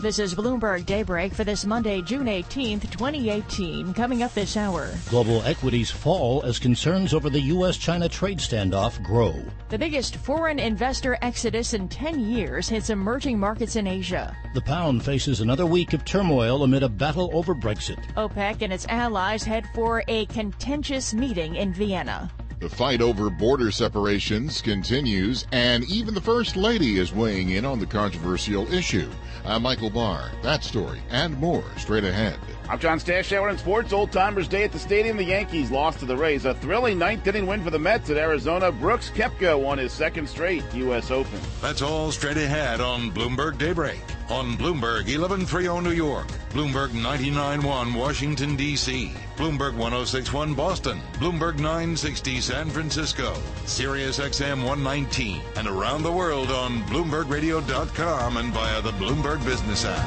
This is Bloomberg Daybreak for this Monday, June 18th, 2018. Coming up this hour. Global equities fall as concerns over the U.S.-China trade standoff grow. The biggest foreign investor exodus in 10 years hits emerging markets in Asia. The pound faces another week of turmoil amid a battle over Brexit. OPEC and its allies head for a contentious meeting in Vienna. The fight over border separations continues, and even the First Lady is weighing in on the controversial issue. I'm Michael Barr. That story and more straight ahead. I'm John Stashower in sports. Old Timers Day at the stadium. The Yankees lost to the Rays. A thrilling ninth-inning win for the Mets at Arizona. Brooks Koepka won his second straight U.S. Open. That's all straight ahead on Bloomberg Daybreak. On Bloomberg 1130 New York, Bloomberg 99.1 Washington, D.C., Bloomberg 106.1 Boston, Bloomberg 960 San Francisco, Sirius XM 119, and around the world on BloombergRadio.com and via the Bloomberg Business app.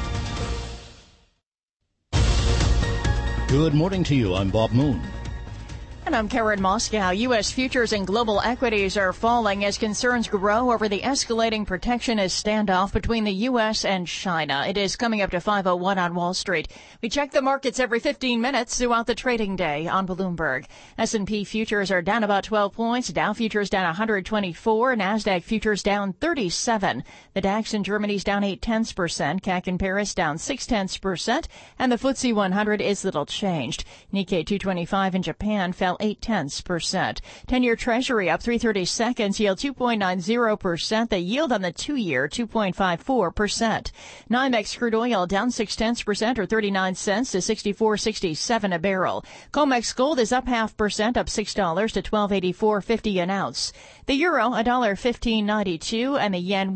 Good morning to you. I'm Bob Moon. And I'm Karen Moscow. U.S. futures and global equities are falling as concerns grow over the escalating protectionist standoff between the U.S. and China. It is coming up to 5:01 on Wall Street. We check the markets every 15 minutes throughout the trading day on Bloomberg. S&P futures are down about 12 points. Dow futures down 124. NASDAQ futures down 37. The DAX in Germany's down 0.8%. CAC in Paris down 0.6%. And the FTSE 100 is little changed. Nikkei 225 in Japan fell 0.8%. 10-year Treasury up 3/32, yield 2.90%. The yield on the 2-year 2.54%. NYMEX crude oil down 0.6% or 39 cents to 64.67 a barrel. COMEX gold is up 0.5%, up $6 to $12.8450 an ounce. The euro $1.1592 and the yen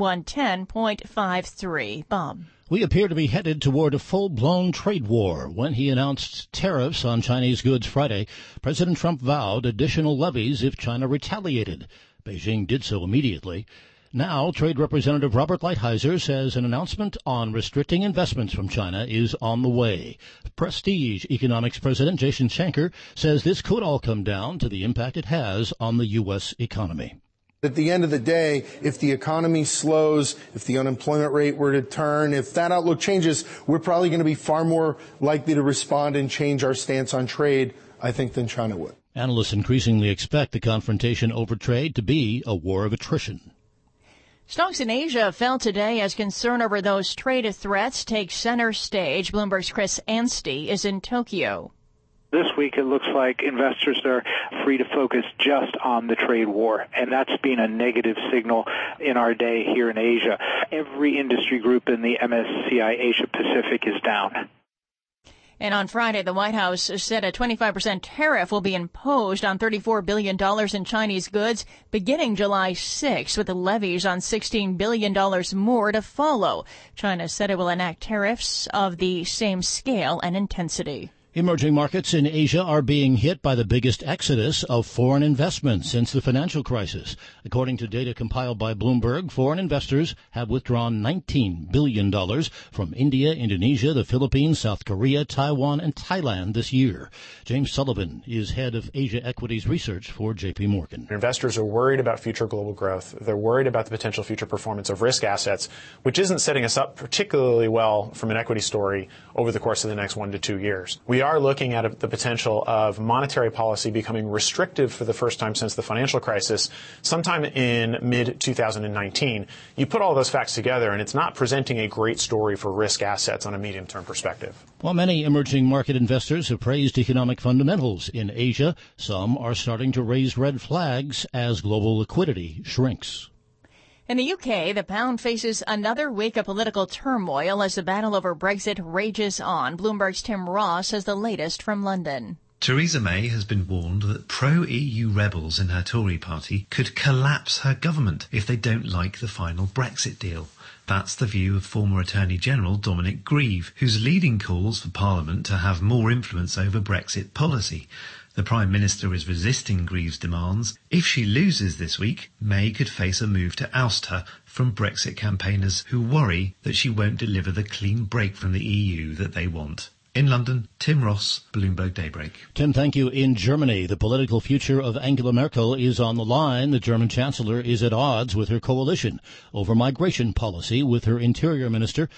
110.53. Bob. We appear to be headed toward a full-blown trade war. When he announced tariffs on Chinese goods Friday, President Trump vowed additional levies if China retaliated. Beijing did so immediately. Now, Trade Representative Robert Lighthizer says an announcement on restricting investments from China is on the way. Prestige Economics President Jason Shanker says this could all come down to the impact it has on the U.S. economy. At the end of the day, if the economy slows, if the unemployment rate were to turn, if that outlook changes, we're probably going to be far more likely to respond and change our stance on trade, I think, than China would. Analysts increasingly expect the confrontation over trade to be a war of attrition. Stocks in Asia fell today as concern over those trade threats takes center stage. Bloomberg's Chris Anstey is in Tokyo. This week, it looks like investors are free to focus just on the trade war, and that's been a negative signal in our day here in Asia. Every industry group in the MSCI Asia Pacific is down. And on Friday, the White House said a 25% tariff will be imposed on $34 billion in Chinese goods beginning July 6, with the levies on $16 billion more to follow. China said it will enact tariffs of the same scale and intensity. Emerging markets in Asia are being hit by the biggest exodus of foreign investment since the financial crisis. According to data compiled by Bloomberg, foreign investors have withdrawn $19 billion from India, Indonesia, the Philippines, South Korea, Taiwan, and Thailand this year. James Sullivan is head of Asia Equities Research for J.P. Morgan. Investors are worried about future global growth. They're worried about the potential future performance of risk assets, which isn't setting us up particularly well from an equity story over the course of the next 1 to 2 years. We are looking at the potential of monetary policy becoming restrictive for the first time since the financial crisis sometime in mid-2019. You put all those facts together, and it's not presenting a great story for risk assets on a medium-term perspective. While many emerging market investors have praised economic fundamentals in Asia, some are starting to raise red flags as global liquidity shrinks. In the UK, the pound faces another week of political turmoil as the battle over Brexit rages on. Bloomberg's Tim Ross has the latest from London. Theresa May has been warned that pro-EU rebels in her Tory party could collapse her government if they don't like the final Brexit deal. That's the view of former Attorney General Dominic Grieve, who's leading calls for Parliament to have more influence over Brexit policy. The Prime Minister is resisting Grieve's demands. If she loses this week, May could face a move to oust her from Brexit campaigners who worry that she won't deliver the clean break from the EU that they want. In London, Tim Ross, Bloomberg Daybreak. Tim, thank you. In Germany, the political future of Angela Merkel is on the line. The German Chancellor is at odds with her coalition over migration policy with her Interior Minister.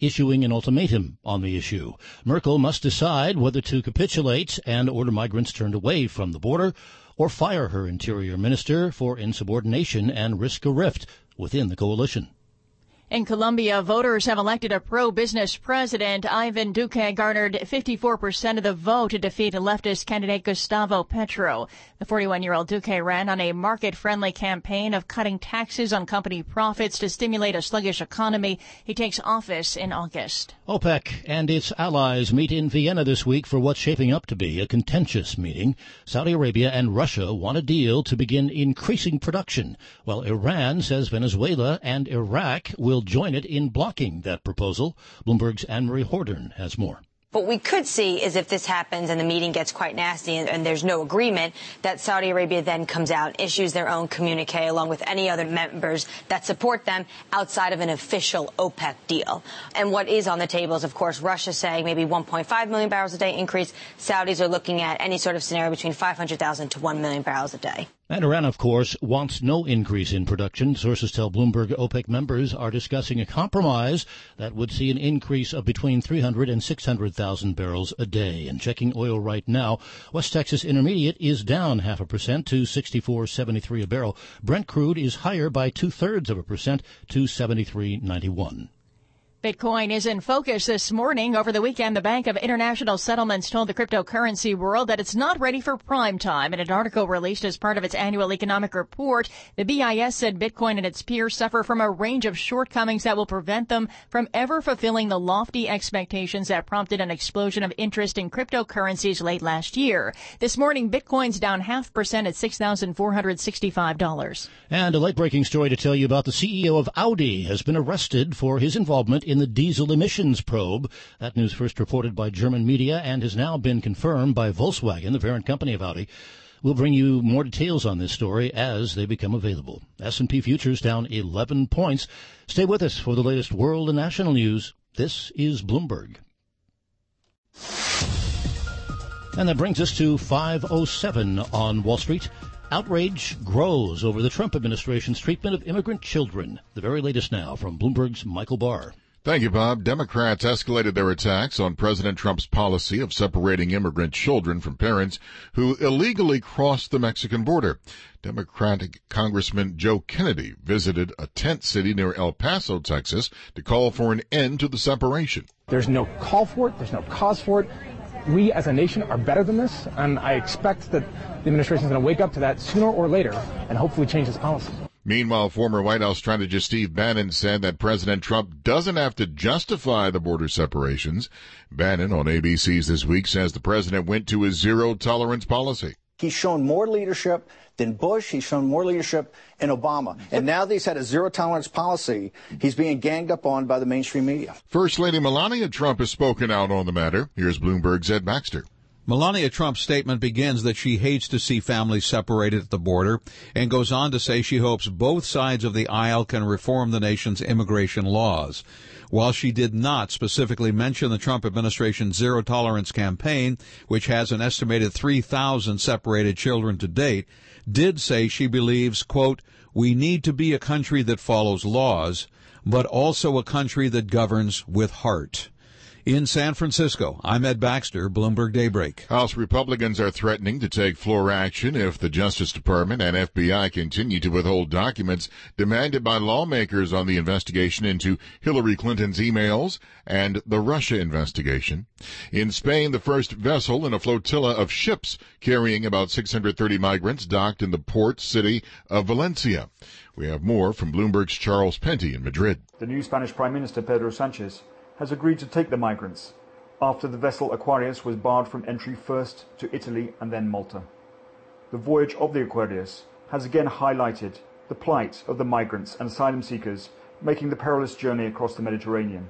issuing an ultimatum on the issue. Merkel must decide whether to capitulate and order migrants turned away from the border or fire her interior minister for insubordination and risk a rift within the coalition. In Colombia, voters have elected a pro-business president. Ivan Duque garnered 54% of the vote to defeat leftist candidate Gustavo Petro. The 41-year-old Duque ran on a market-friendly campaign of cutting taxes on company profits to stimulate a sluggish economy. He takes office in August. OPEC and its allies meet in Vienna this week for what's shaping up to be a contentious meeting. Saudi Arabia and Russia want a deal to begin increasing production, while Iran says Venezuela and Iraq will join it in blocking that proposal. Bloomberg's Anne-Marie Hordern has more. What we could see is if this happens and the meeting gets quite nasty and there's no agreement, that Saudi Arabia then comes out and issues their own communique along with any other members that support them outside of an official OPEC deal. And what is on the table is, of course, Russia saying maybe 1.5 million barrels a day increase. Saudis are looking at any sort of scenario between 500,000 to 1 million barrels a day. And Iran, of course, wants no increase in production. Sources tell Bloomberg OPEC members are discussing a compromise that would see an increase of between 300 and 600,000 barrels a day. And checking oil right now, West Texas Intermediate is down 0.5% to 64.73 a barrel. Brent crude is higher by 0.2% to 73.91. Bitcoin is in focus this morning. Over the weekend, the Bank of International Settlements told the cryptocurrency world that it's not ready for prime time. In an article released as part of its annual economic report, the BIS said Bitcoin and its peers suffer from a range of shortcomings that will prevent them from ever fulfilling the lofty expectations that prompted an explosion of interest in cryptocurrencies late last year. This morning, Bitcoin's down 0.5% at $6,465. And a late-breaking story to tell you about. The CEO of Audi has been arrested for his involvement in the diesel emissions probe. That news first reported by German media and has now been confirmed by Volkswagen, the parent company of Audi. We'll bring you more details on this story as they become available. S&P futures down 11 points. Stay with us for the latest world and national news. This is Bloomberg. And that brings us to 5:07 on Wall Street. Outrage grows over the Trump administration's treatment of immigrant children. The very latest now from Bloomberg's Michael Barr. Thank you, Bob. Democrats escalated their attacks on President Trump's policy of separating immigrant children from parents who illegally crossed the Mexican border. Democratic Congressman Joe Kennedy visited a tent city near El Paso, Texas, to call for an end to the separation. There's no call for it. There's no cause for it. We as a nation are better than this, and I expect that the administration is going to wake up to that sooner or later and hopefully change its policy. Meanwhile, former White House strategist Steve Bannon said that President Trump doesn't have to justify the border separations. Bannon on ABC's This Week says the president went to a zero-tolerance policy. He's shown more leadership than Bush. He's shown more leadership in Obama. And now that he's had a zero-tolerance policy, he's being ganged up on by the mainstream media. First Lady Melania Trump has spoken out on the matter. Here's Bloomberg's Ed Baxter. Melania Trump's statement begins that she hates to see families separated at the border and goes on to say she hopes both sides of the aisle can reform the nation's immigration laws. While she did not specifically mention the Trump administration's zero-tolerance campaign, which has an estimated 3,000 separated children to date, did say she believes, quote, "We need to be a country that follows laws, but also a country that governs with heart." In San Francisco, I'm Ed Baxter, Bloomberg Daybreak. House Republicans are threatening to take floor action if the Justice Department and FBI continue to withhold documents demanded by lawmakers on the investigation into Hillary Clinton's emails and the Russia investigation. In Spain, the first vessel in a flotilla of ships carrying about 630 migrants docked in the port city of Valencia. We have more from Bloomberg's Charles Penty in Madrid. The new Spanish Prime Minister Pedro Sánchez has agreed to take the migrants after the vessel Aquarius was barred from entry first to Italy and then Malta. The voyage of the Aquarius has again highlighted the plight of the migrants and asylum seekers making the perilous journey across the Mediterranean.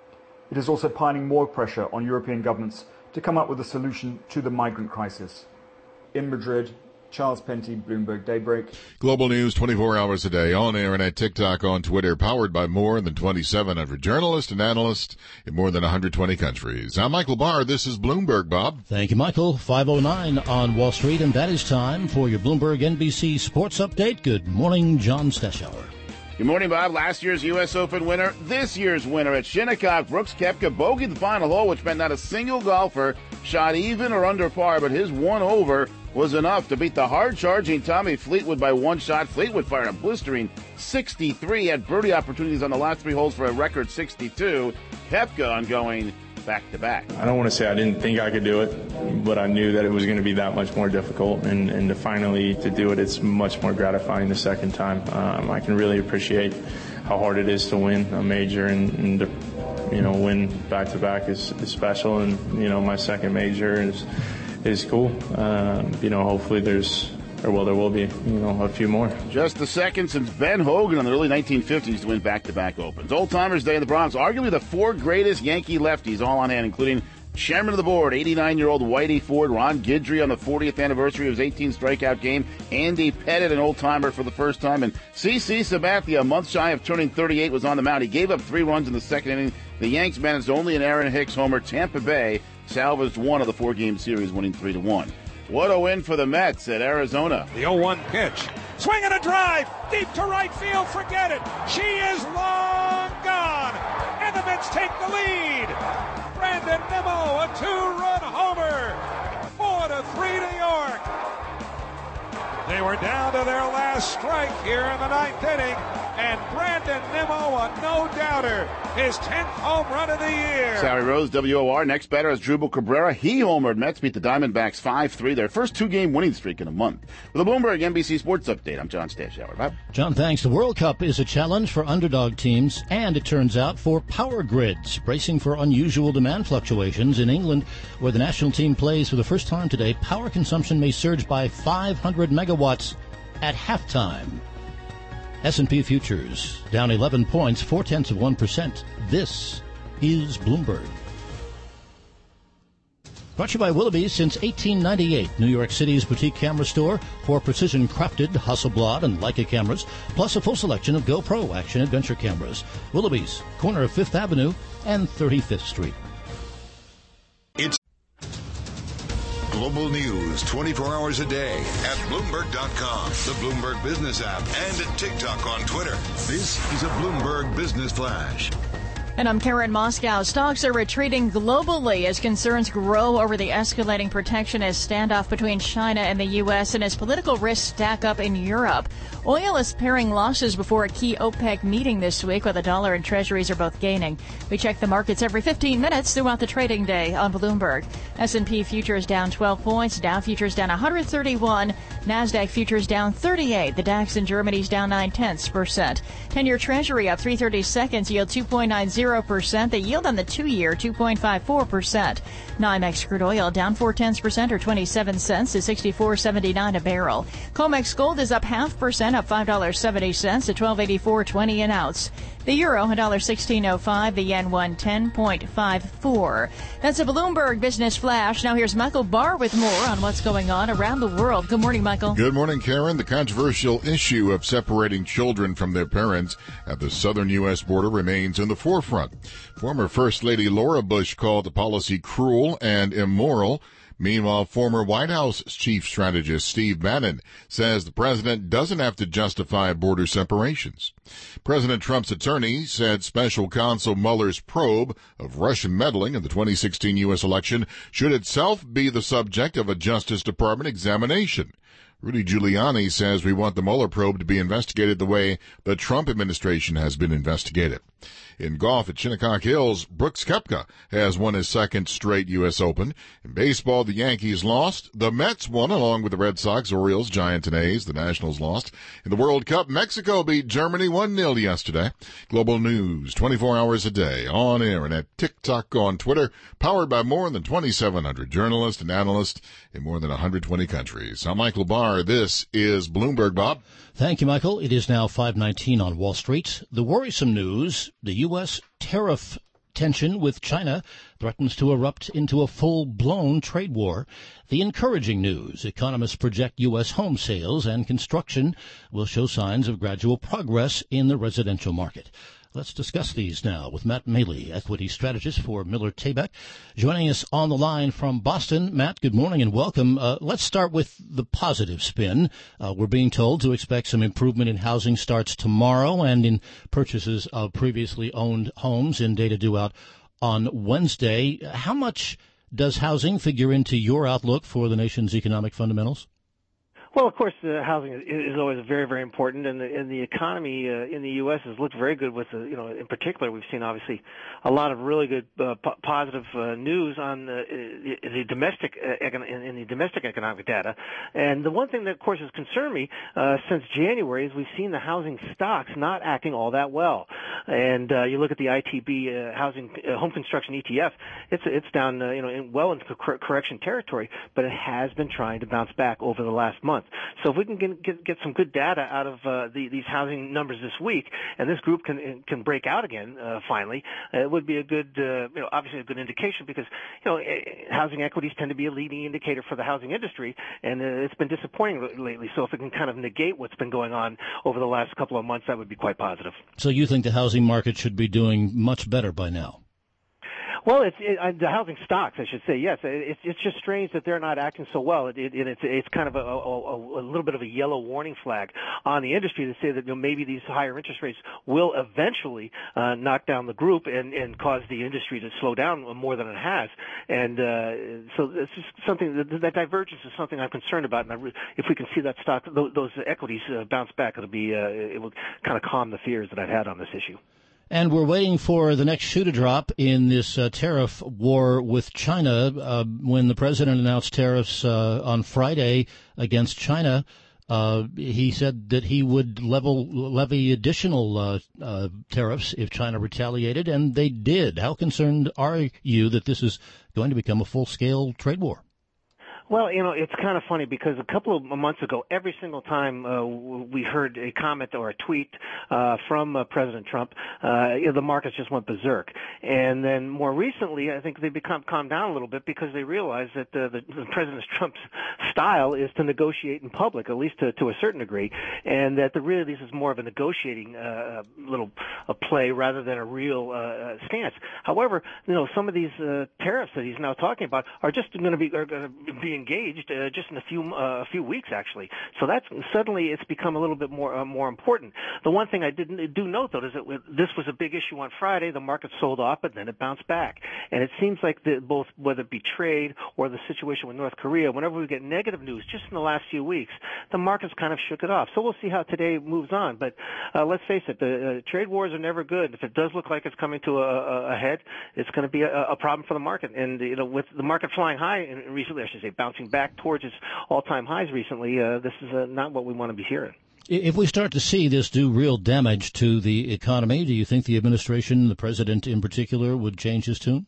It is also piling more pressure on European governments to come up with a solution to the migrant crisis. In Madrid, Charles Penty, Bloomberg Daybreak. Global news 24 hours a day, on air and at TikTok, on Twitter, powered by more than 2,700 journalists and analysts in more than 120 countries. I'm Michael Barr. This is Bloomberg, Bob. Thank you, Michael. 5:09 on Wall Street, and that is time for your Bloomberg NBC Sports Update. Good morning, John Stashower. Good morning, Bob. Last year's U.S. Open winner, this year's winner at Shinnecock. Brooks Koepka bogeyed the final hole, which meant not a single golfer shot even or under par, but his one over was enough to beat the hard-charging Tommy Fleetwood by one shot. Fleetwood fired a blistering 63, had birdie opportunities on the last 3 holes for a record 62. Koepka on going back-to-back. I don't want to say I didn't think I could do it, but I knew that it was going to be that much more difficult, and to finally to do it, it's much more gratifying the second time. I can really appreciate how hard it is to win a major, and to, win back-to-back is special, and, my second major is cool. Hopefully there will be, a few more. Just the second since Ben Hogan in the early 1950s to win back-to-back Opens. Old Timers Day in the Bronx, arguably the 4 greatest Yankee lefties all on hand, including chairman of the board, 89-year-old Whitey Ford, Ron Guidry on the 40th anniversary of his 18-strikeout game, Andy Pettitte, an old-timer for the first time, and C.C. Sabathia, a month shy of turning 38, was on the mound. He gave up 3 runs in the second inning. The Yanks managed only an Aaron Hicks homer. Tampa Bay salvaged one of the 4-game series, winning 3-1. What a win for the Mets at Arizona. The 0-1 pitch. Swing and a drive. Deep to right field. Forget it. She is long gone. And the Mets take the lead. Brandon Nimmo, a 2-run homer. 4-3 New York. They were down to their last strike here in the 9th inning. And Brandon Nimmo, a no-doubter, his 10th home run of the year. Sally Rose, WOR. Next batter is Drupal Cabrera. He homered. Mets beat the Diamondbacks 5-3, their first 2-game winning streak in a month. With a Bloomberg NBC Sports Update, I'm John Stashower. Bob? John, thanks. The World Cup is a challenge for underdog teams, and it turns out for power grids, bracing for unusual demand fluctuations. In England, where the national team plays for the first time today, power consumption may surge by 500 megawatts at halftime. S&P futures down 11 points, 0.4%. This is Bloomberg. Brought to you by Willoughby's since 1898. New York City's boutique camera store for precision-crafted Hasselblad and Leica cameras, plus a full selection of GoPro action-adventure cameras. Willoughby's, corner of 5th Avenue and 35th Street. It's global news 24 hours a day at Bloomberg.com, the Bloomberg Business app, and at TikTok on Twitter. This is a Bloomberg Business Flash. And I'm Karen Moscow. Stocks are retreating globally as concerns grow over the escalating protectionist standoff between China and the U.S. and as political risks stack up in Europe. Oil is paring losses before a key OPEC meeting this week, while the dollar and treasuries are both gaining. We check the markets every 15 minutes throughout the trading day on Bloomberg. S&P futures down 12 points, Dow futures down 131, NASDAQ futures down 38, the DAX in Germany's down 0.9%. 10-year treasury up 3/32, yield 2.90%. The yield on the 2-year, 2.54%. NYMEX crude oil down 0.4% or 27 cents to $64.79 a barrel. COMEX gold is up 0.5%, up $5.70 to $12.8420 an ounce. The euro, $1.1605. The yen, 110.54. That's a Bloomberg Business Flash. Now here's Michael Barr with more on what's going on around the world. Good morning, Michael. Good morning, Karen. The controversial issue of separating children from their parents at the southern U.S. border remains in the forefront. Former First Lady Laura Bush called the policy cruel and immoral. Meanwhile, former White House chief strategist Steve Bannon says the president doesn't have to justify border separations. President Trump's attorney said special counsel Mueller's probe of Russian meddling in the 2016 U.S. election should itself be the subject of a Justice Department examination. Rudy Giuliani says we want the Mueller probe to be investigated the way the Trump administration has been investigated. In golf at Shinnecock Hills, Brooks Koepka has won his second straight U.S. Open. In baseball, the Yankees lost. The Mets won along with the Red Sox, Orioles, Giants, and A's. The Nationals lost. In the World Cup, Mexico beat Germany 1-0 yesterday. Global news 24 hours a day on air and at TikTok, on Twitter, powered by more than 2,700 journalists and analysts in more than 120 countries. I'm Michael Barr. This is Bloomberg, Bob. Thank you, Michael. It is now 5:19 on Wall Street. The worrisome news, the U.S. tariff tension with China threatens to erupt into a full-blown trade war. The encouraging news, economists project U.S. home sales and construction will show signs of gradual progress in the residential market. Let's discuss these now with Matt Maley, equity strategist for Miller Tabak, joining us on the line from Boston. Matt, good morning and welcome. Let's start with the positive spin. We're being told to expect some improvement in housing starts tomorrow and in purchases of previously owned homes in data due out on Wednesday. How much does housing figure into your outlook for the nation's economic fundamentals? Well, of course, housing is always very, very important, and the economy in the U.S. has looked very good. With in particular, we've seen obviously a lot of really good positive news on the domestic economic data. And the one thing that, of course, has concerned me since January is we've seen the housing stocks not acting all that well. And you look at the ITB housing home construction ETF, it's down well into correction territory, but it has been trying to bounce back over the last month. So if we can get some good data out of these housing numbers this week, and this group can break out again finally, it would be a good, obviously a good indication because housing equities tend to be a leading indicator for the housing industry, and it's been disappointing lately. So if it can kind of negate what's been going on over the last couple of months, that would be quite positive. So you think the housing market should be doing much better by now? Well, the housing stocks, I should say. Yes, it's just strange that they're not acting so well. It's kind of a little bit of a yellow warning flag on the industry to say that maybe these higher interest rates will eventually knock down the group and cause the industry to slow down more than it has. And so it's just something that divergence is something I'm concerned about. And if we can see that stock, those equities bounce back, it will kind of calm the fears that I've had on this issue. And we're waiting for the next shoe to drop in this tariff war with China. When the president announced tariffs on Friday against China, he said that he would levy additional tariffs if China retaliated, and they did. How concerned are you that this is going to become a full-scale trade war? Well, it's kind of funny because a couple of months ago, every single time we heard a comment or a tweet from President Trump, the markets just went berserk. And then more recently, I think they calmed down a little bit because they realized that the President Trump's style is to negotiate in public, at least to a certain degree, and that really this is more of a negotiating little play rather than a real stance. However, some of these tariffs that he's now talking about are just going to be engaged just in a few weeks, actually. So that's suddenly it's become a little bit more important. The one thing I do note, though, is that this was a big issue on Friday. The market sold off, but then it bounced back. And it seems like both, whether it be trade or the situation with North Korea, whenever we get negative news just in the last few weeks, the market's kind of shook it off. So we'll see how today moves on. But let's face it, the trade wars are never good. If it does look like it's coming to a head, it's going to be a problem for the market. And with the market flying high recently, I should say, bouncing back towards its all-time highs recently, this is not what we want to be hearing. If we start to see this do real damage to the economy, do you think the administration, the president in particular, would change his tune?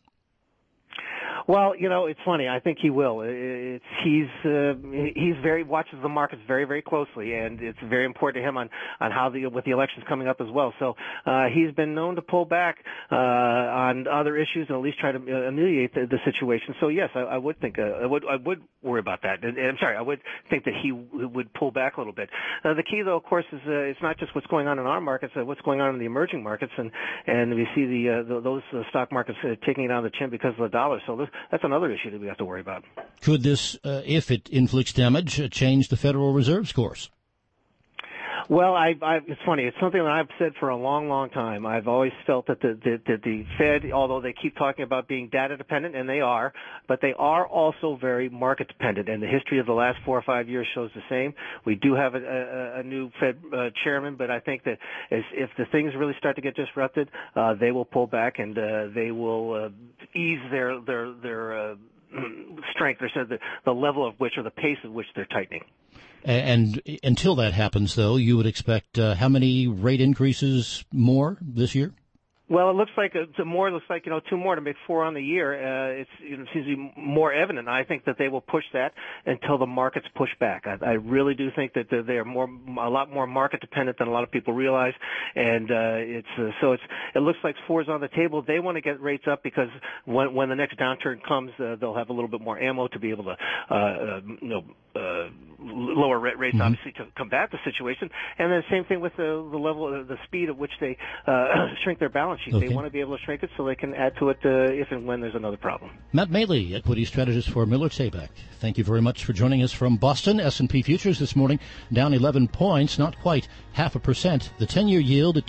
Well, it's funny. I think he will. He's watches the markets very, very closely, and it's very important to him on how with the elections coming up as well. So he's been known to pull back on other issues and at least try to ameliorate the situation. So yes, I would think I would worry about that. I'm sorry, I would think that he would pull back a little bit. The key, though, of course, is it's not just what's going on in our markets, what's going on in the emerging markets, and we see those stock markets taking it on the chin because of the dollar. So that's another issue that we have to worry about. Could this, if it inflicts damage, change the Federal Reserve's course? Well, it's funny. It's something that I've said for a long, long time. I've always felt that the Fed, although they keep talking about being data dependent, and they are, but they are also very market dependent. And the history of the last 4 or 5 years shows the same. We do have a new Fed chairman, but I think that if the things really start to get disrupted, they will pull back and they will ease their strength, or the level of which, or the pace of which they're tightening. And until that happens, though, you would expect how many rate increases more this year? Well, it looks like two more to make 4 on the year. It seems to be more evident. I think that they will push that until the markets push back. I really do think that they are a lot more market dependent than a lot of people realize, and it looks like 4's on the table. They want to get rates up because when the next downturn comes, they'll have a little bit more ammo to be able to lower rates, obviously, to combat the situation. And then same thing with the level, the speed at which they shrink their balance sheet. Okay. They want to be able to shrink it so they can add to it if and when there's another problem. Matt Maley, equity strategist for Miller Tabak. Thank you very much for joining us from Boston. S&P futures this morning down 11 points, not quite 0.5%. The 10-year yield at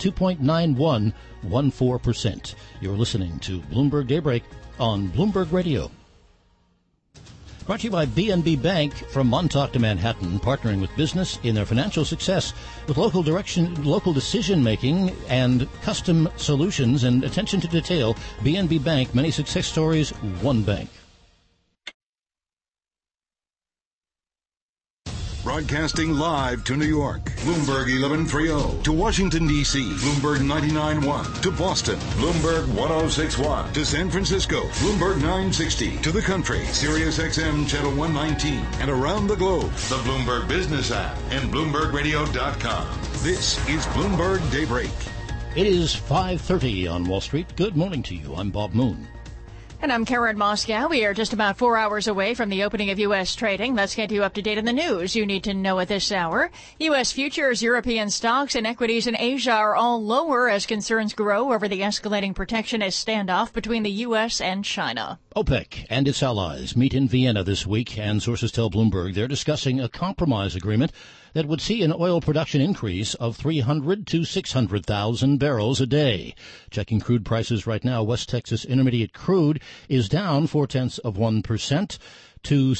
2.9114%. You're listening to Bloomberg Daybreak on Bloomberg Radio. Brought to you by BNB Bank from Montauk to Manhattan, partnering with business in their financial success with local decision-making and custom solutions and attention to detail. BNB Bank, many success stories, one bank. Broadcasting live to New York, Bloomberg 1130. To Washington, D.C., Bloomberg 99.1. To Boston, Bloomberg 106.1. To San Francisco, Bloomberg 960. To the country, Sirius XM Channel 119. And around the globe, the Bloomberg Business app and BloombergRadio.com. This is Bloomberg Daybreak. It is 5:30 on Wall Street. Good morning to you. I'm Bob Moon. And I'm Karen Moscow. We are just about 4 hours away from the opening of U.S. trading. Let's get you up to date on the news you need to know at this hour. U.S. futures, European stocks, and equities in Asia are all lower as concerns grow over the escalating protectionist standoff between the U.S. and China. OPEC and its allies meet in Vienna this week, and sources tell Bloomberg they're discussing a compromise agreement that would see an oil production increase of 300 to 600,000 barrels a day. Checking crude prices right now, West Texas Intermediate crude is down 0.4% to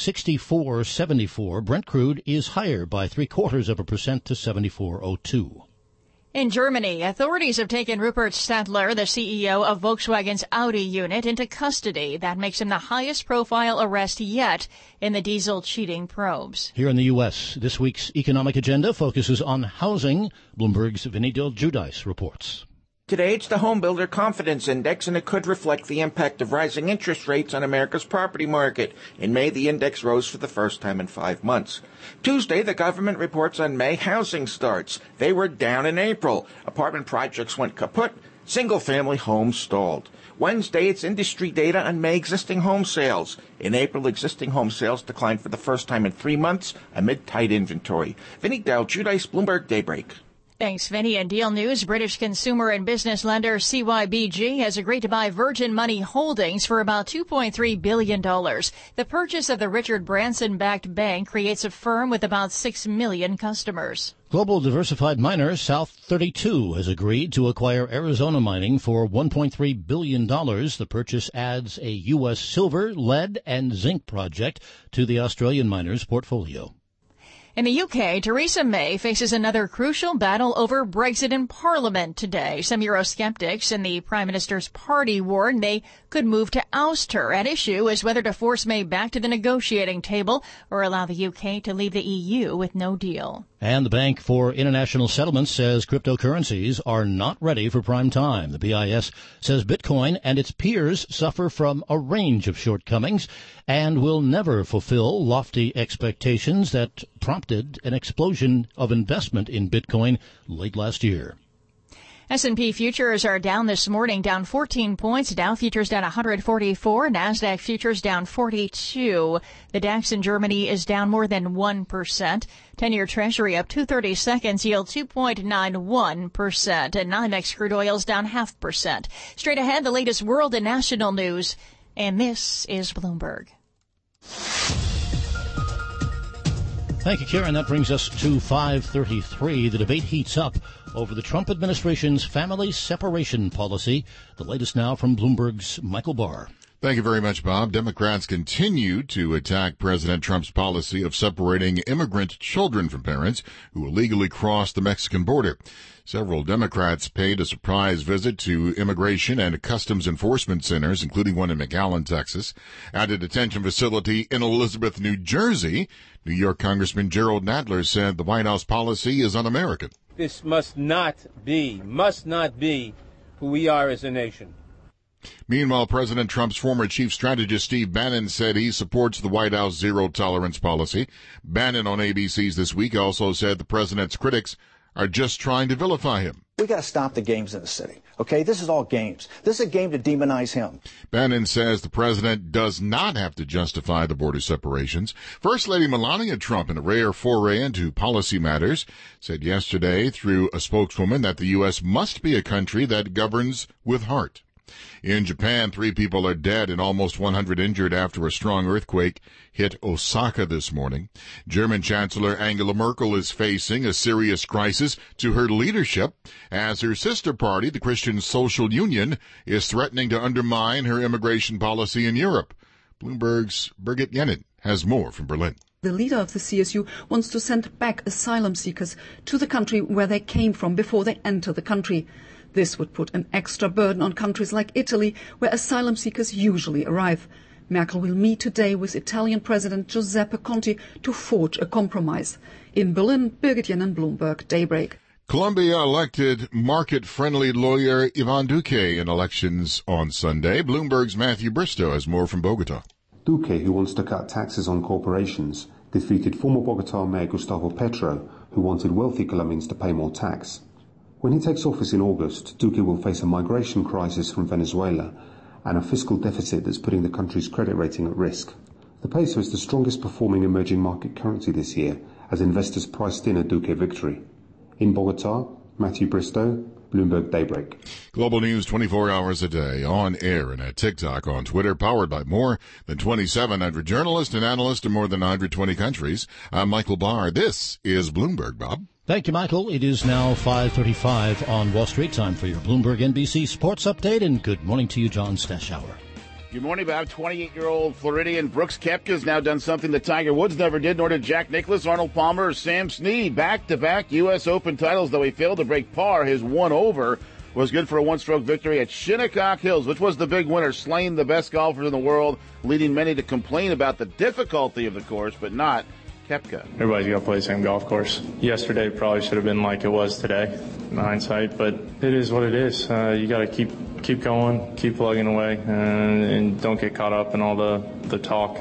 64.74. Brent crude is higher by 0.75% to 74.02. In Germany, authorities have taken Rupert Stadler, the CEO of Volkswagen's Audi unit, into custody. That makes him the highest-profile arrest yet in the diesel cheating probes. Here in the U.S., this week's economic agenda focuses on housing. Bloomberg's Vinny Del Giudice reports. Today, it's the Home Builder Confidence Index, and it could reflect the impact of rising interest rates on America's property market. In May, the index rose for the first time in 5 months. Tuesday, the government reports on May housing starts. They were down in April. Apartment projects went kaput. Single-family homes stalled. Wednesday, it's industry data on May existing home sales. In April, existing home sales declined for the first time in 3 months amid tight inventory. Vinny Del Giudice, Bloomberg Daybreak. Thanks, Vinny. And deal news, British consumer and business lender CYBG has agreed to buy Virgin Money Holdings for about $2.3 billion. The purchase of the Richard Branson-backed bank creates a firm with about 6 million customers. Global diversified miner South 32 has agreed to acquire Arizona Mining for $1.3 billion. The purchase adds a U.S. silver, lead, and zinc project to the Australian miners' portfolio. In the UK, Theresa May faces another crucial battle over Brexit in Parliament today. Some Eurosceptics in the Prime Minister's party warn they could move to oust her. At issue is whether to force May back to the negotiating table or allow the UK to leave the EU with no deal. And the Bank for International Settlements says cryptocurrencies are not ready for prime time. The BIS says Bitcoin and its peers suffer from a range of shortcomings and will never fulfill lofty expectations that prompted an explosion of investment in Bitcoin late last year. S&P futures are down this morning, down 14 points. Dow futures down 144. NASDAQ futures down 42. The DAX in Germany is down more than 1%. 10-year Treasury up 2/30 seconds, yield 2.91%. And NYMEX crude oil's down 0.5%. Straight ahead, the latest world and national news. And this is Bloomberg. Thank you, Karen. That brings us to 5:33. The debate heats up over the Trump administration's family separation policy. The latest now from Bloomberg's Michael Barr. Thank you very much, Bob. Democrats continue to attack President Trump's policy of separating immigrant children from parents who illegally cross the Mexican border. Several Democrats paid a surprise visit to immigration and customs enforcement centers, including one in McAllen, Texas, at a detention facility in Elizabeth, New Jersey. New York Congressman Gerald Nadler said the White House policy is un-American. This must not be who we are as a nation. Meanwhile, President Trump's former chief strategist Steve Bannon said he supports the White House zero-tolerance policy. Bannon on ABC's This Week also said the president's critics are just trying to vilify him. We got to stop the games in the city. Okay, this is all games. This is a game to demonize him. Bannon says the president does not have to justify the border separations. First Lady Melania Trump, in a rare foray into policy matters, said yesterday through a spokeswoman that the U.S. must be a country that governs with heart. In Japan, 3 people are dead and almost 100 injured after a strong earthquake hit Osaka this morning. German Chancellor Angela Merkel is facing a serious crisis to her leadership as her sister party, the Christian Social Union, is threatening to undermine her immigration policy in Europe. Bloomberg's Birgit Yennin has more from Berlin. The leader of the CSU wants to send back asylum seekers to the country where they came from before they enter the country. This would put an extra burden on countries like Italy, where asylum seekers usually arrive. Merkel will meet today with Italian President Giuseppe Conte to forge a compromise. In Berlin, Birgit Yennin, Bloomberg Daybreak. Colombia elected market-friendly lawyer Ivan Duque in elections on Sunday. Bloomberg's Matthew Bristow has more from Bogota. Duque, who wants to cut taxes on corporations, defeated former Bogota Mayor Gustavo Petro, who wanted wealthy Colombians to pay more tax. When he takes office in August, Duque will face a migration crisis from Venezuela and a fiscal deficit that's putting the country's credit rating at risk. The peso is the strongest performing emerging market currency this year as investors priced in a Duque victory. In Bogota, Matthew Bristow, Bloomberg Daybreak. Global news 24 hours a day, on air and at TikTok, on Twitter, powered by more than 2,700 journalists and analysts in more than 120 countries. I'm Michael Barr. This is Bloomberg, Bob. Thank you, Michael. It is now 5:35 on Wall Street. Time for your Bloomberg NBC Sports Update, and good morning to you, John Stashower. Good morning, Bob. 28-year-old Floridian Brooks Koepka has now done something that Tiger Woods never did, nor did Jack Nicklaus, Arnold Palmer, or Sam Snead. Back-to-back U.S. Open titles, though he failed to break par. His one-over was good for a one-stroke victory at Shinnecock Hills, which was the big winner, slaying the best golfers in the world, leading many to complain about the difficulty of the course, but not Koepka. Everybody's got to play the same golf course. Yesterday probably should have been like it was today, in hindsight, but it is what it is. You got to keep going, keep plugging away, and don't get caught up in all the talk,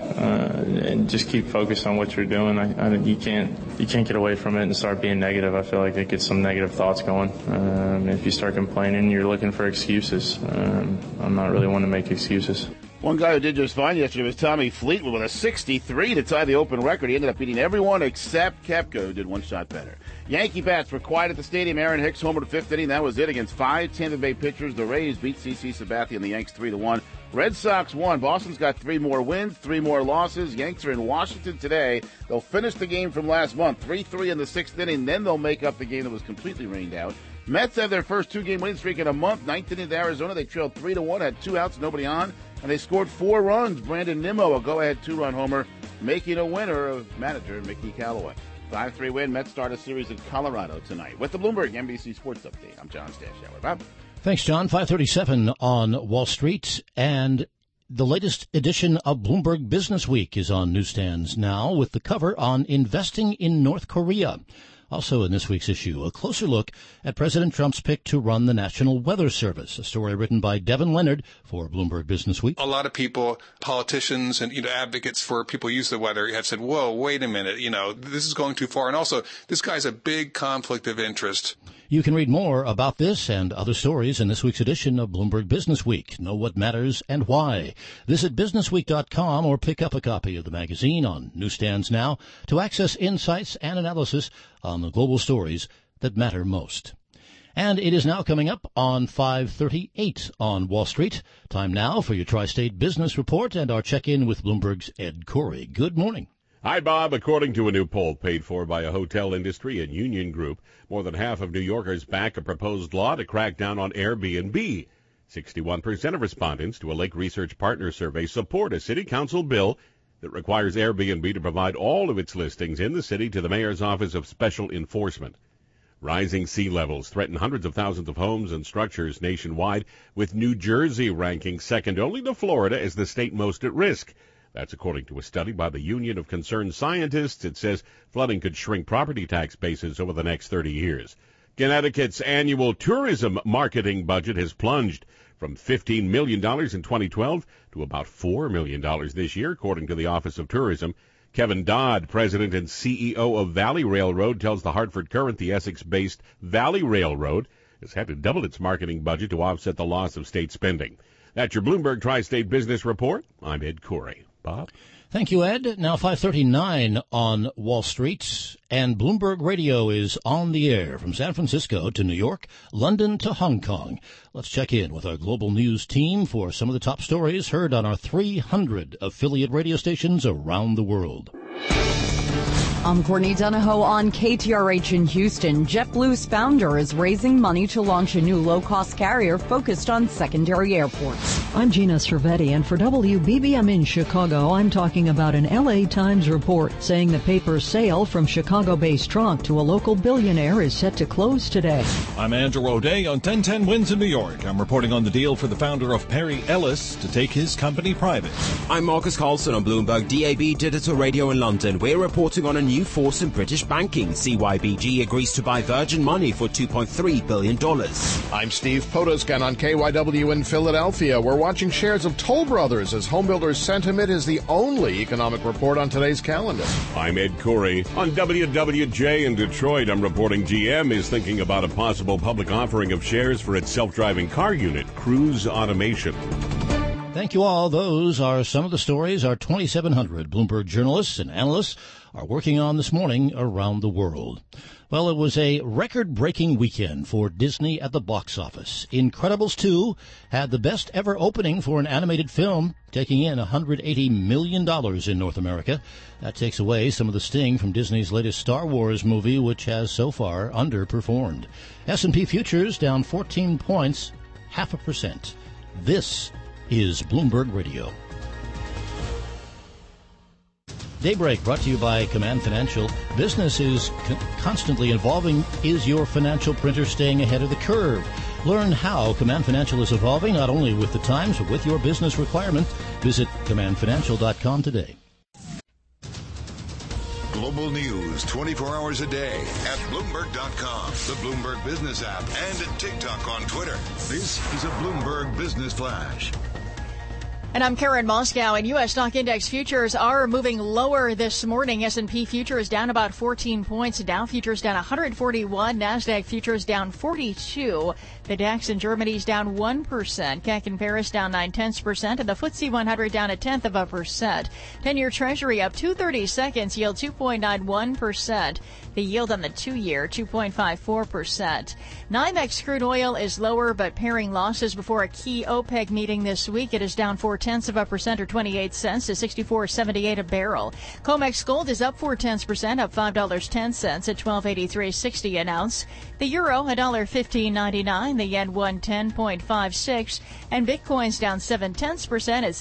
and just keep focused on what you're doing. You can't get away from it and start being negative. I feel like it gets some negative thoughts going. If you start complaining, you're looking for excuses. I'm not really one to make excuses. One guy who did just fine yesterday was Tommy Fleetwood with a 63 to tie the Open record. He ended up beating everyone except Koepka, who did one shot better. Yankee bats were quiet at the stadium. Aaron Hicks homered the fifth inning. That was it against 5 Tampa Bay pitchers. The Rays beat CC Sabathia and the Yanks 3-1. Red Sox won. Boston's got 3 more wins, 3 more losses. Yanks are in Washington today. They'll finish the game from last month, 3-3 in the sixth inning. Then they'll make up the game that was completely rained out. Mets have their first 2-game winning streak in a month. Ninth inning to Arizona. They trailed 3-1, had 2 outs, nobody on. And they scored 4 runs. Brandon Nimmo, a go-ahead 2-run homer, making a winner of manager Mickey Callaway. 5-3 win. Mets start a series in Colorado tonight. With the Bloomberg NBC Sports Update, I'm John Stashower. Bob? Thanks, John. 5:37 on Wall Street. And the latest edition of Bloomberg Business Week is on newsstands now with the cover on investing in North Korea. Also in this week's issue, a closer look at President Trump's pick to run the National Weather Service, a story written by Devin Leonard for Bloomberg Business Week. A lot of people, politicians and, advocates for people who use the weather have said, whoa, wait a minute, this is going too far. And also, this guy's a big conflict of interest. You can read more about this and other stories in this week's edition of Bloomberg Business Week. Know what matters and why. Visit businessweek.com or pick up a copy of the magazine on newsstands now to access insights and analysis on the global stories that matter most. And it is now coming up on 5:38 on Wall Street. Time now for your Tri-State Business Report and our check-in with Bloomberg's Ed Corey. Good morning. Hi, Bob. According to a new poll paid for by a hotel industry and union group, more than half of New Yorkers back a proposed law to crack down on Airbnb. 61% of respondents to a Lake Research Partners survey support a city council bill that requires Airbnb to provide all of its listings in the city to the mayor's office of special enforcement. Rising sea levels threaten hundreds of thousands of homes and structures nationwide, with New Jersey ranking second only to Florida as the state most at risk. That's according to a study by the Union of Concerned Scientists. It says flooding could shrink property tax bases over the next 30 years. Connecticut's annual tourism marketing budget has plunged from $15 million in 2012 to about $4 million this year, according to the Office of Tourism. Kevin Dodd, president and CEO of Valley Railroad, tells the Hartford Courant the Essex-based Valley Railroad has had to double its marketing budget to offset the loss of state spending. That's your Bloomberg Tri-State Business Report. I'm Ed Corey. Bob? Thank you, Ed. Now 5:39 on Wall Street, and Bloomberg Radio is on the air from San Francisco to New York, London to Hong Kong. Let's check in with our global news team for some of the top stories heard on our 300 affiliate radio stations around the world. I'm Courtney Donahoe on KTRH in Houston. JetBlue's founder is raising money to launch a new low-cost carrier focused on secondary airports. I'm Gina Cervetti, and for WBBM in Chicago, I'm talking about an LA Times report saying the paper's sale from Chicago-based Tronc to a local billionaire is set to close today. I'm Andrew O'Day on 1010 Wins in New York. I'm reporting on the deal for the founder of Perry Ellis to take his company private. I'm Marcus Carlson on Bloomberg DAB Digital Radio in London. We're reporting on a new force in British banking. CYBG agrees to buy Virgin Money for $2.3 billion. I'm Steve Podoskan on KYW in Philadelphia. We're watching shares of Toll Brothers as homebuilders sentiment is the only economic report on today's calendar. I'm Ed Corey. On WWJ in Detroit, I'm reporting GM is thinking about a possible public offering of shares for its self-driving car unit, Cruise Automation. Thank you all. Those are some of the stories our 2,700 Bloomberg journalists and analysts are working on this morning around the world. Well, it was a record-breaking weekend for Disney at the box office. Incredibles 2 had the best ever opening for an animated film, taking in $180 million in North America. That takes away some of the sting from Disney's latest Star Wars movie, which has so far underperformed. S&P futures down 14 points, 0.5%. This is Bloomberg Radio. Daybreak brought to you by Command Financial. Business is constantly evolving. Is your financial printer staying ahead of the curve? Learn how Command Financial is evolving, not only with the times, but with your business requirements. Visit commandfinancial.com today. Global news 24 hours a day at Bloomberg.com, the Bloomberg Business app, and at TikTok on Twitter. This is a Bloomberg Business Flash. And I'm Karen Moscow, and U.S. stock index futures are moving lower this morning. S&P futures down about 14 points. Dow futures down 141. NASDAQ futures down 42. The DAX in Germany's down 1%. CAC in Paris down 0.9%. And the FTSE 100 down 0.1%. 10-year Treasury up 2/32, yield 2.91%. The yield on the 2-year, 2.54%. NYMEX crude oil is lower, but paring losses before a key OPEC meeting this week. It is down 0.4% or 28 cents to $64.78 a barrel. COMEX gold is up 0.4%, up $5.10 at $12.8360 an ounce. The euro $1.15.99, the yen 110.56, and Bitcoin's down 0.7% at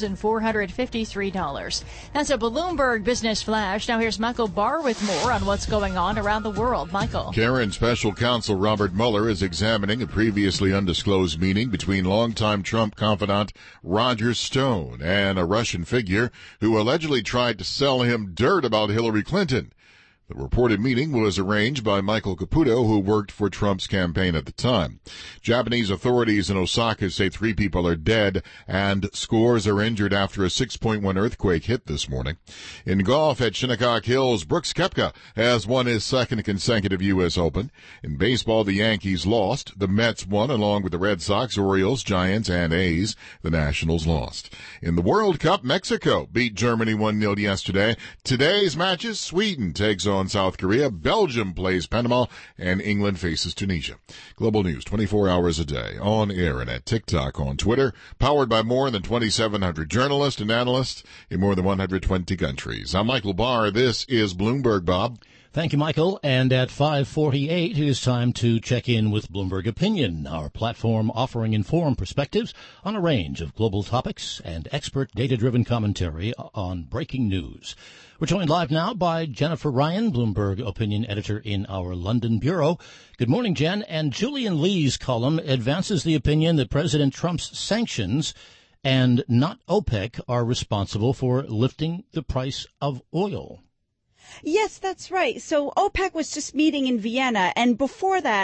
$6,453. That's a Bloomberg Business Flash. Now here's Michael Barr with more on what's going on around the world. Michael. Karen, Special Counsel Robert Mueller is examining a previously undisclosed meeting between longtime Trump confidant Roger Stone and a Russian figure who allegedly tried to sell him dirt about Hillary Clinton. The reported meeting was arranged by Michael Caputo, who worked for Trump's campaign at the time. Japanese authorities in Osaka say 3 people are dead and scores are injured after a 6.1 earthquake hit this morning. In golf at Shinnecock Hills, Brooks Koepka has won his second consecutive U.S. Open. In baseball, the Yankees lost. The Mets won along with the Red Sox, Orioles, Giants, and A's. The Nationals lost. In the World Cup, Mexico beat Germany 1-0 yesterday. Today's matches, Sweden takes on South Korea, Belgium plays Panama, and England faces Tunisia. Global news 24 hours a day, on air and at TikTok, on Twitter, powered by more than 2,700 journalists and analysts in more than 120 countries. I'm Michael Barr. This is Bloomberg, Bob. Thank you, Michael. And at 5:48, it is time to check in with Bloomberg Opinion, our platform offering informed perspectives on a range of global topics and expert data-driven commentary on breaking news. We're joined live now by Jennifer Ryan, Bloomberg Opinion Editor in our London bureau. Good morning, Jen. And Julian Lee's column advances the opinion that President Trump's sanctions and not OPEC are responsible for lifting the price of oil. Yes, that's right. So OPEC was just meeting in Vienna, and before that,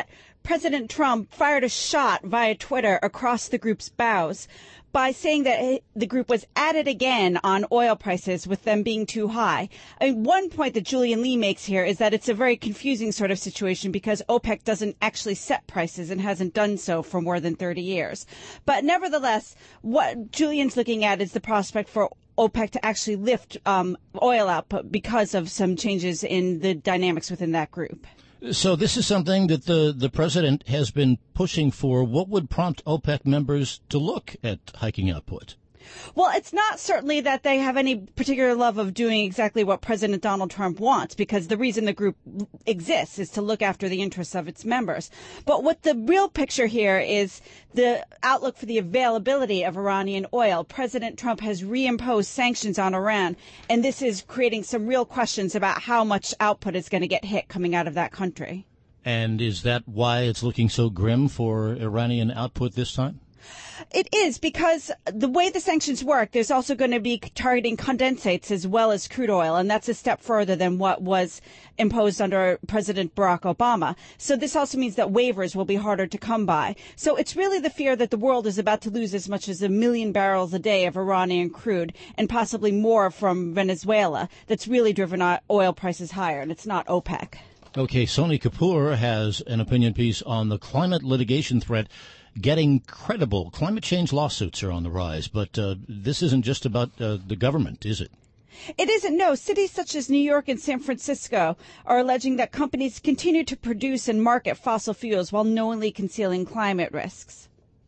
President Trump fired a shot via Twitter across the group's bows by saying that the group was at it again on oil prices with them being too high. I mean, one point that Julian Lee makes here is that it's a very confusing sort of situation because OPEC doesn't actually set prices and hasn't done so for more than 30 years. But nevertheless, what Julian's looking at is the prospect for OPEC to actually lift oil output because of some changes in the dynamics within that group. So this is something that the president has been pushing for. What would prompt OPEC members to look at hiking output? Well, it's not certainly that they have any particular love of doing exactly what President Donald Trump wants, because the reason the group exists is to look after the interests of its members. But what the real picture here is the outlook for the availability of Iranian oil. President Trump has reimposed sanctions on Iran, and this is creating some real questions about how much output is going to get hit coming out of that country. And is that why it's looking so grim for Iranian output this time? It is, because the way the sanctions work, there's also going to be targeting condensates as well as crude oil, and that's a step further than what was imposed under President Barack Obama. So this also means that waivers will be harder to come by. So it's really the fear that the world is about to lose as much as 1 million barrels a day of Iranian crude and possibly more from Venezuela that's really driven oil prices higher, and it's not OPEC. Okay, Sony Kapoor has an opinion piece on the climate litigation threat getting credible. Climate change lawsuits are on the rise, but this isn't just about the government, is it? It isn't, no. Cities such as New York and San Francisco are alleging that companies continue to produce and market fossil fuels while knowingly concealing climate risks.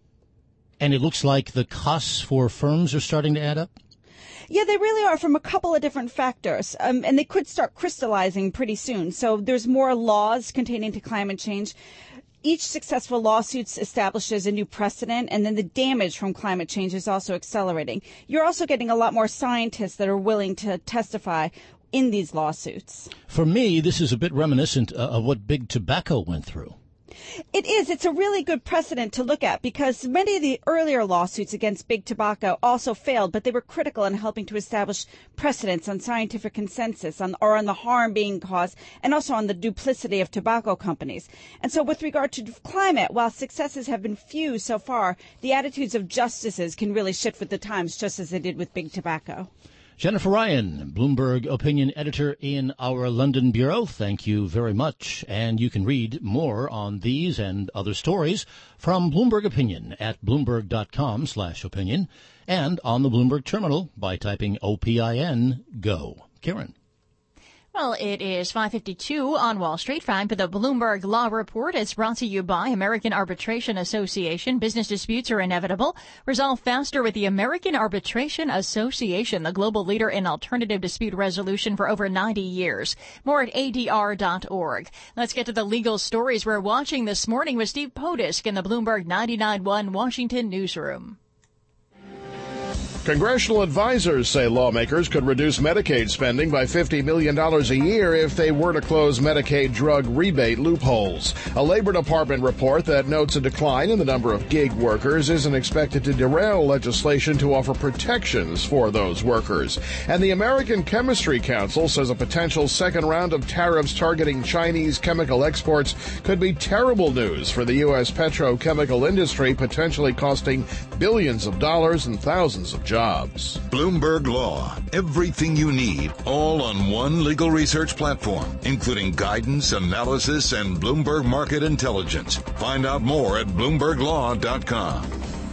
And it looks like the costs for firms are starting to add up? Yeah, they really are, from a couple of different factors, and they could start crystallizing pretty soon. So there's more laws containing to climate change. Each successful lawsuit establishes a new precedent, and then the damage from climate change is also accelerating. You're also getting a lot more scientists that are willing to testify in these lawsuits. For me, this is a bit reminiscent of what Big Tobacco went through. It is. It's a really good precedent to look at because many of the earlier lawsuits against Big Tobacco also failed, but they were critical in helping to establish precedents on scientific consensus on the harm being caused and also on the duplicity of tobacco companies. And so with regard to climate, while successes have been few so far, the attitudes of justices can really shift with the times, just as they did with Big Tobacco. Jennifer Ryan, Bloomberg opinion editor in our London bureau, thank you very much. And you can read more on these and other stories from Bloomberg Opinion at Bloomberg.com/opinion and on the Bloomberg terminal by typing OPIN GO. Karen. Well, it is 5:52 on Wall Street. Time for the Bloomberg Law Report. It's brought to you by American Arbitration Association. Business disputes are inevitable. Resolve faster with the American Arbitration Association, the global leader in alternative dispute resolution for over 90 years. More at ADR.org. Let's get to the legal stories we're watching this morning with Steve Potusk in the Bloomberg 99.1 Washington newsroom. Congressional advisors say lawmakers could reduce Medicaid spending by $50 million a year if they were to close Medicaid drug rebate loopholes. A Labor Department report that notes a decline in the number of gig workers isn't expected to derail legislation to offer protections for those workers. And the American Chemistry Council says a potential second round of tariffs targeting Chinese chemical exports could be terrible news for the U.S. petrochemical industry, potentially costing billions of dollars and thousands of jobs. Bloomberg Law. Everything you need, all on one legal research platform, including guidance, analysis, and Bloomberg Market Intelligence. Find out more at BloombergLaw.com.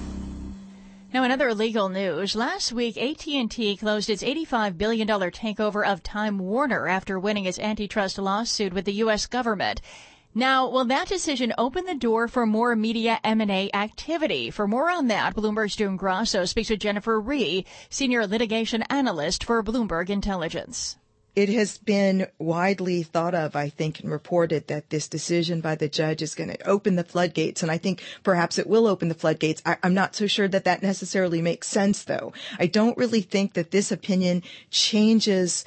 Now, in other legal news, last week AT&T closed its $85 billion takeover of Time Warner after winning its antitrust lawsuit with the U.S. government. Now, will that decision open the door for more media M&A activity? For more on that, Bloomberg's June Grasso speaks with Jennifer Rhee, senior litigation analyst for Bloomberg Intelligence. It has been widely thought of, I think, and reported that this decision by the judge is going to open the floodgates. And I think perhaps it will open the floodgates. I'm not so sure that that necessarily makes sense, though. I don't really think that this opinion changes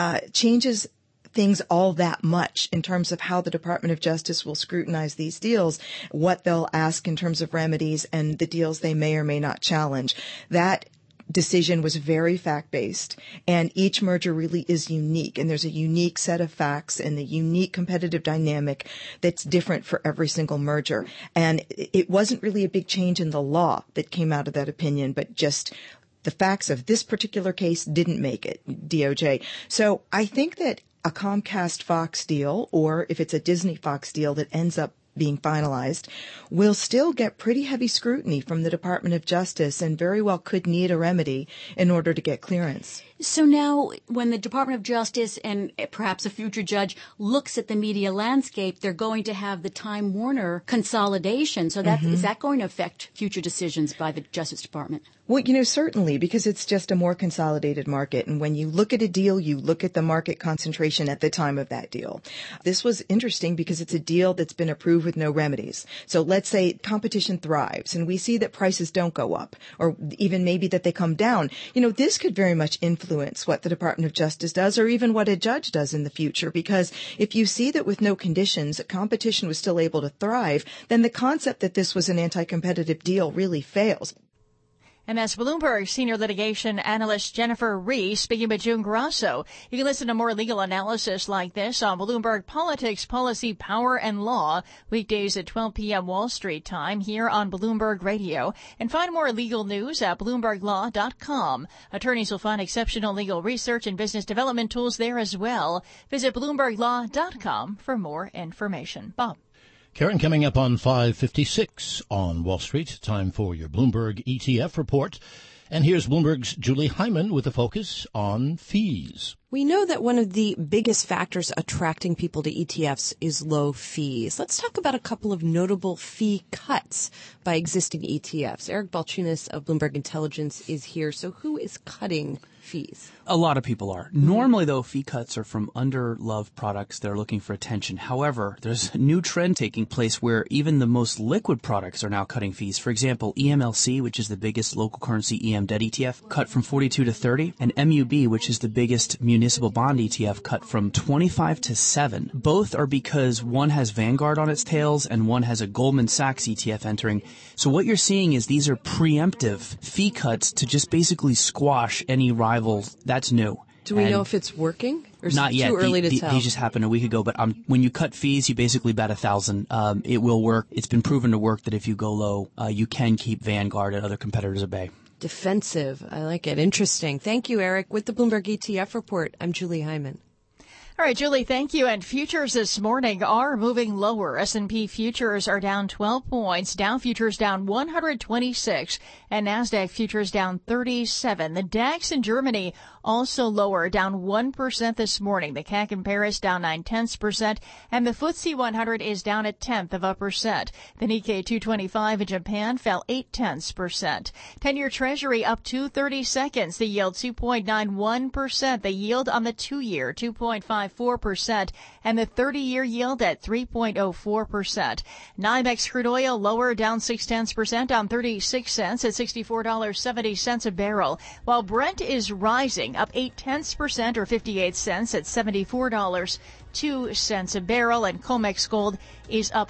things all that much in terms of how the Department of Justice will scrutinize these deals, what they'll ask in terms of remedies, and the deals they may or may not challenge. That decision was very fact-based, and each merger really is unique, and there's a unique set of facts and the unique competitive dynamic that's different for every single merger. And it wasn't really a big change in the law that came out of that opinion, but just the facts of this particular case didn't make it, DOJ. So I think that a Comcast-Fox deal, or if it's a Disney-Fox deal that ends up being finalized, will still get pretty heavy scrutiny from the Department of Justice and very well could need a remedy in order to get clearance. So now when the Department of Justice and perhaps a future judge looks at the media landscape, they're going to have the Time Warner consolidation. So is that going to affect future decisions by the Justice Department? Well, certainly, because it's just a more consolidated market. And when you look at a deal, you look at the market concentration at the time of that deal. This was interesting because it's a deal that's been approved with no remedies. So let's say competition thrives and we see that prices don't go up, or even maybe that they come down. This could very much influence what the Department of Justice does, or even what a judge does in the future. Because if you see that with no conditions, competition was still able to thrive, then the concept that this was an anti-competitive deal really fails. And that's Bloomberg senior litigation analyst Jennifer Rie speaking with June Grasso. You can listen to more legal analysis like this on Bloomberg Politics, Policy, Power, and Law, weekdays at 12 p.m. Wall Street time here on Bloomberg Radio. And find more legal news at BloombergLaw.com. Attorneys will find exceptional legal research and business development tools there as well. Visit BloombergLaw.com for more information. Bob. Karen, coming up on 5:56 on Wall Street, time for your Bloomberg ETF report. And here's Bloomberg's Julie Hyman with a focus on fees. We know that one of the biggest factors attracting people to ETFs is low fees. Let's talk about a couple of notable fee cuts by existing ETFs. Eric Balchunas of Bloomberg Intelligence is here. So who is cutting fees? A lot of people are. Normally, though, fee cuts are from under-loved products that are looking for attention. However, there's a new trend taking place where even the most liquid products are now cutting fees. For example, EMLC, which is the biggest local currency EM debt ETF, cut from 42 to 30, and MUB, which is the biggest municipal bond ETF, cut from 25 to 7. Both are because one has Vanguard on its tails and one has a Goldman Sachs ETF entering. So what you're seeing is these are preemptive fee cuts to just basically squash any rivals. That's new. Do we know if it's working? Or is not it yet. Too early to tell? These just happened a week ago. But when you cut fees, you basically bet 1,000. It will work. It's been proven to work that if you go low, you can keep Vanguard and other competitors at bay. Defensive. I like it. Interesting. Thank you, Eric. With the Bloomberg ETF report, I'm Julie Hyman. All right, Julie, thank you. And futures this morning are moving lower. S&P futures are down 12 points. Dow futures down 126 and NASDAQ futures down 37. The DAX in Germany also lower, down 1% this morning. The CAC in Paris down 0.9%, and the FTSE 100 is down 0.1%. The Nikkei 225 in Japan fell 0.8%. 10-year Treasury up 2 seconds. The yield 2.91%. The yield on the 2-year 2.54%, and the 30-year yield at 3.04%. NYMEX crude oil lower, down 0.6% on 36 cents at $64.70 a barrel, while Brent is rising, up 0.8% or 58 cents at $74.02 a barrel, and COMEX gold is up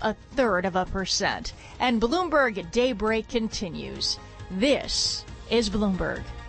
0.33%. And Bloomberg Daybreak continues. This is Bloomberg.